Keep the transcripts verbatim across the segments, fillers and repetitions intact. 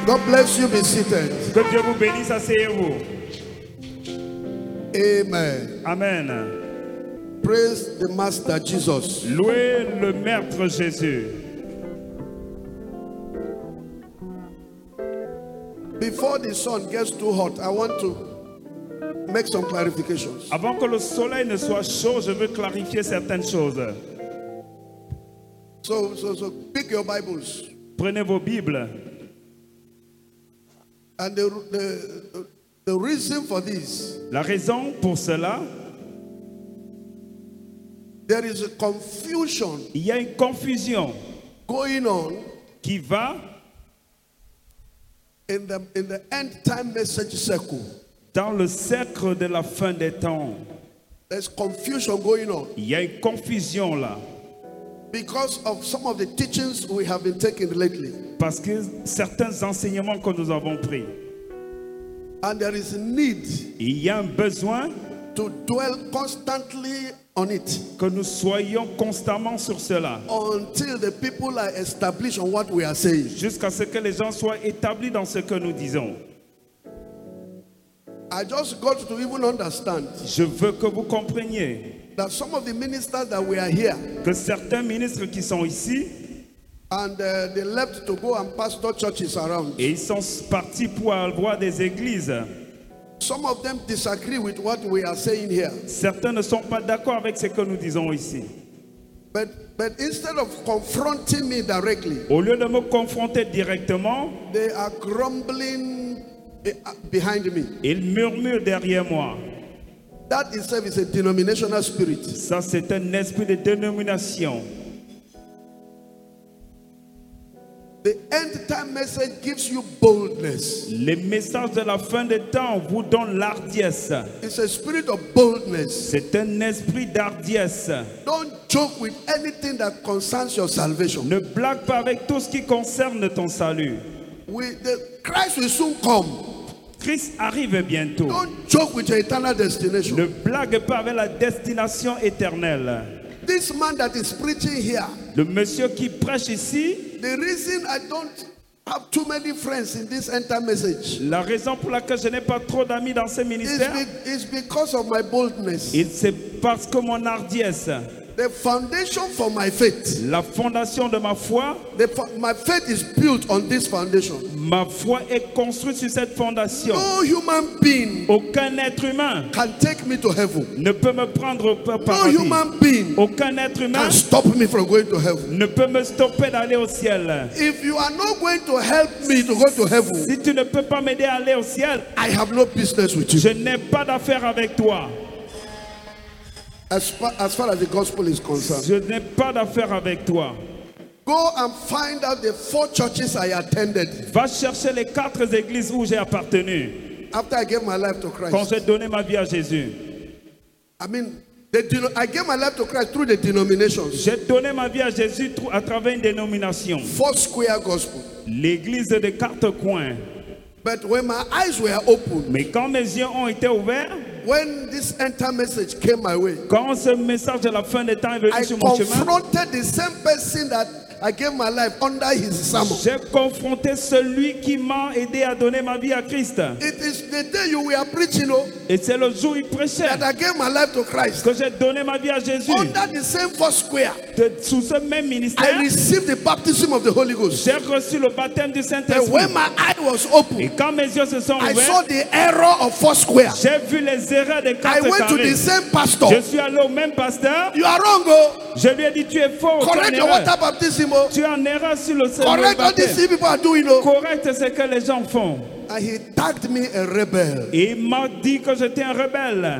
God bless you. Be seated. Que Dieu vous bénisse, asseyez-vous. Amen. Amen. Praise the Master Jesus. Louez le Maître Jésus. Before the sun gets too hot, I want to make some clarifications. Avant que le soleil ne soit chaud, je veux clarifier certaines choses. So, so, so pick your Bibles. Prenez vos Bibles. And the, the, the reason for this, La raison pour cela, there is a confusion il y a une confusion going on qui va in the, in the end time message circle. dans le cercle de la fin des temps. There's confusion going on Il y a une confusion là. because of some of the teachings we have been taking lately. Parce que certains enseignements que nous avons pris. And there is a need Il y a un besoin to dwell constantly on it que nous soyons constamment sur cela. until the people are established on what we are saying. Jusqu'à ce que les gens soient établis dans ce que nous disons. I just got to even understand Je veux que vous compreniez that some of the ministers that we are here que certains ministres qui sont ici, and uh, they left to go and pastor churches around. et ils sont partis pour avoir des églises, Some of them disagree with what we are saying here. certains ne sont pas d'accord avec ce que nous disons ici. But, but instead of confronting me directly, Au lieu de me confronter directement, they are grumbling eh, behind me. ils murmurent derrière moi. That itself is a denominational spirit. Ça, c'est un esprit de dénomination. The end time message gives you boldness. Les messages de la fin des temps vous donnent l'ardiesse. It's a spirit of boldness. C'est un esprit d'ardiesse. Don't joke with anything that concerns your salvation. Ne blague pas avec tout ce qui concerne ton salut. We, the, Christ will soon come. Christ arrive bientôt. Don't joke with your eternal destination. Ne blague pas avec la destination éternelle. This man that is preaching here, Le monsieur qui prêche ici, the reason I don't have too many friends in this end time message la raison pour laquelle je n'ai pas trop d'amis dans ce is, ministère, be, is because of my boldness. et c'est parce que mon hardiesse, The foundation for my faith, la fondation de ma foi, the, fo- my faith is built on this foundation. ma foi est construite sur cette fondation. No human being Aucun être humain can take me to heaven. ne peut me prendre au No paradis. human being Aucun être humain can stop me from going to heaven. ne peut me stopper d'aller au ciel. If you are not going to help me to go to heaven, Si tu ne peux pas m'aider à aller au ciel, I have no business with je you. n'ai pas d'affaire avec toi. As far, as far as the gospel is concerned, Je n'ai pas d'affaire avec toi. go and find out the four churches I attended Va chercher les quatre églises où j'ai appartenu after I gave my life to quand Christ. j'ai donné ma vie à Jésus. I mean, the, deno- I gave my life to Christ through the denominations. J'ai donné ma vie à Jésus tr- à travers une dénomination, Four square gospel. l'église des quatre coins. But when my eyes were opened, Mais quand mes yeux ont été ouverts, when this enter message came my way, quand ce message de la fin des temps est venu I sur mon chemin, confronted the same person that I gave my life under his sermon. j'ai confronté celui qui m'a aidé à donner ma vie à Christ. It is the day you were preaching, oh, Et c'est le jour où il prêchait that I gave my life to Christ. que j'ai donné ma vie à Jésus. Under the same four square, De- sous ce même I ministère, received the baptism of the Holy Ghost. j'ai reçu le baptême du And Saint-Esprit. when my eye was Et open, quand mes yeux se sont I saw ouverts, the error of four square. j'ai vu les erreurs des I quatre went to the carrés. same pastor. Je suis allé au même pasteur. You are wrong, oh. Je lui ai dit, tu es faux, tu es en Correct your water erreur. baptism, oh. Tu es en erreur sur le Seigneur. Correct all these people are doing, oh. Correct ce que les gens font. And he tagged me a rebel. Et il m'a dit que j'étais un rebelle.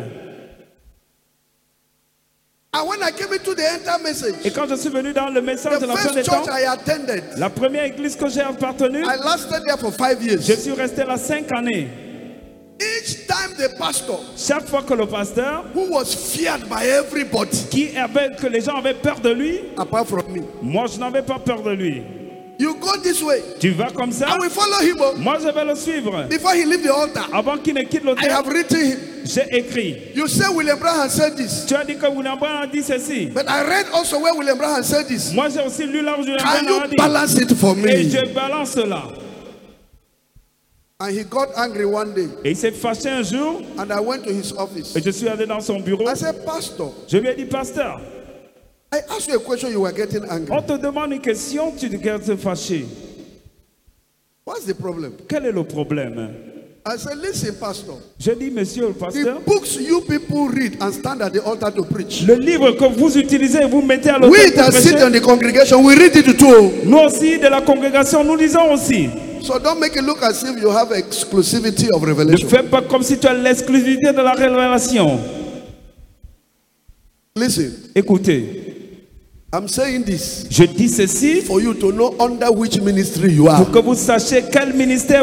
And when I came into the enter message, Et quand je suis venu dans le message the de la fin des first temps, church I attended, la première église que j'ai appartenue, I lasted there for five je years. suis resté là cinq années. Each time the pastor, Chaque fois que le pasteur, who was feared by everybody, qui avait, que les gens avaient peur de lui, apart from me, moi je n'avais pas peur de lui. you go this way, Tu vas comme ça, I will follow him. Oh. moi je vais le suivre. Before he leave the altar, Avant qu'il ne quitte I l'autel, have written him. j'ai écrit. You say William Branham said this, Tu as dit que William Branham a dit ceci. but I read also where William Branham said this. Moi j'ai aussi lu là où William Can Branham a you dit. balance it for Et me? je balance là. And he got angry one day. Et il s'est fâché un jour. And I went to his office. Et je suis allé dans son bureau. I said, Pastor. Je lui ai dit, pasteur. I asked you a question, you were getting angry. On te demande une question, tu te gardes fâché. What's the problem? Quel est le problème? I said, listen, Pastor. Je dis, monsieur le pasteur. The books you people read and stand at the altar to preach. Le livre que vous utilisez et vous mettez à l'autel We pour that sit prêcher. in the congregation, we read it too. Nous aussi, de la congrégation, nous lisons aussi. So don't make it look as if you have exclusivity of Ne revelation. fais pas comme si tu as l'exclusivité de la révélation. Listen. Écoutez. I'm saying this Je dis ceci for you to know under which ministry you are. pour que vous sachiez quel ministère